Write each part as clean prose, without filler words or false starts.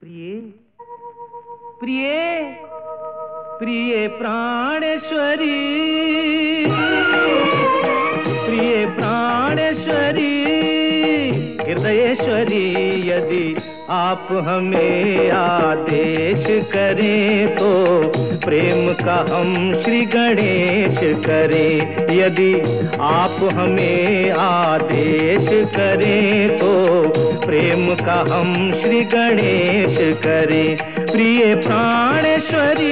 प्रिय प्रिय प्रिय प्राणेश्वरी, प्रिय प्राणेश्वरी, हृदयेश्वरी, यदि आप हमें आदेश करें तो प्रेम का हम श्री गणेश करें। यदि आप हमें आदेश करें तो प्रेम का हम श्री गणेश करें। प्रिय प्राणेश्वरी,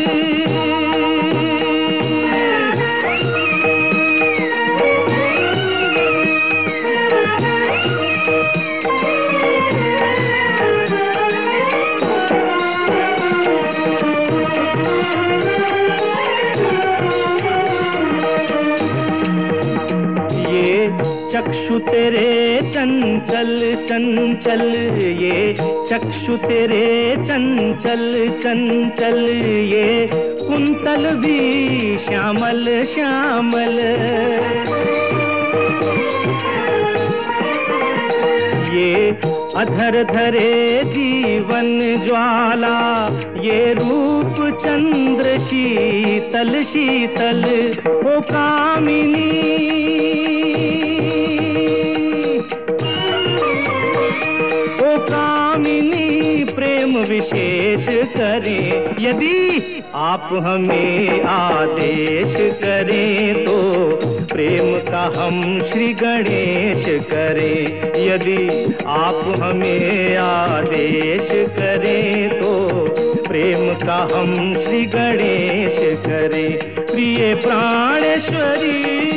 चक्षु तेरे चंचल चंचल, ये चक्षु तेरे चंचल चंचल, ये कुंतल भी श्यामल श्यामल, ये अधर धरे जीवन ज्वाला, ये रूप चंद्र शीतल शीतल, ओ कामिनी, प्रेम विशेष करें। यदि आप हमें आदेश करें तो प्रेम का हम श्री गणेश करें। यदि आप हमें आदेश करें तो प्रेम का हम श्री गणेश करें। प्रिय प्राणेश्वरी,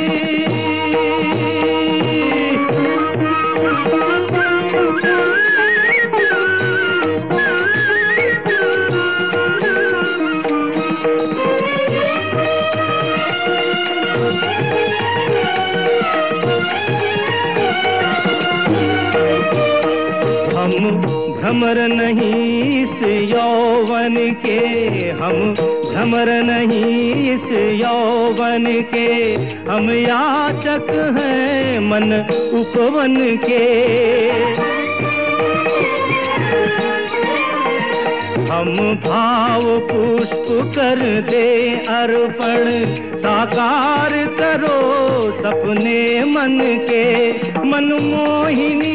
हम भ्रमर नहीं इस यौवन के, हम भ्रमर नहीं इस यौवन के, हम याचक हैं मन उपवन के। हम भाव पुष्प कर दे अर्पण, साकार करो सपने मन के। मनमोहिनी,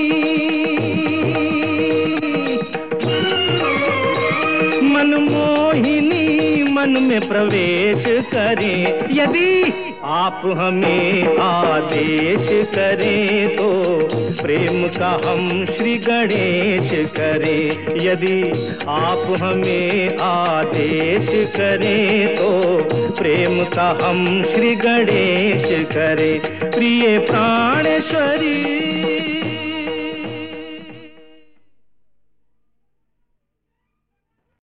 मनमोहिनी, मन में प्रवेश करें। यदि आप हमें आदेश करें तो प्रेम का हम श्री गणेश करें। यदि आप हमें आदेश करें तो प्रेम का हम श्री गणेश करें। प्रिय प्राणेश्वरी,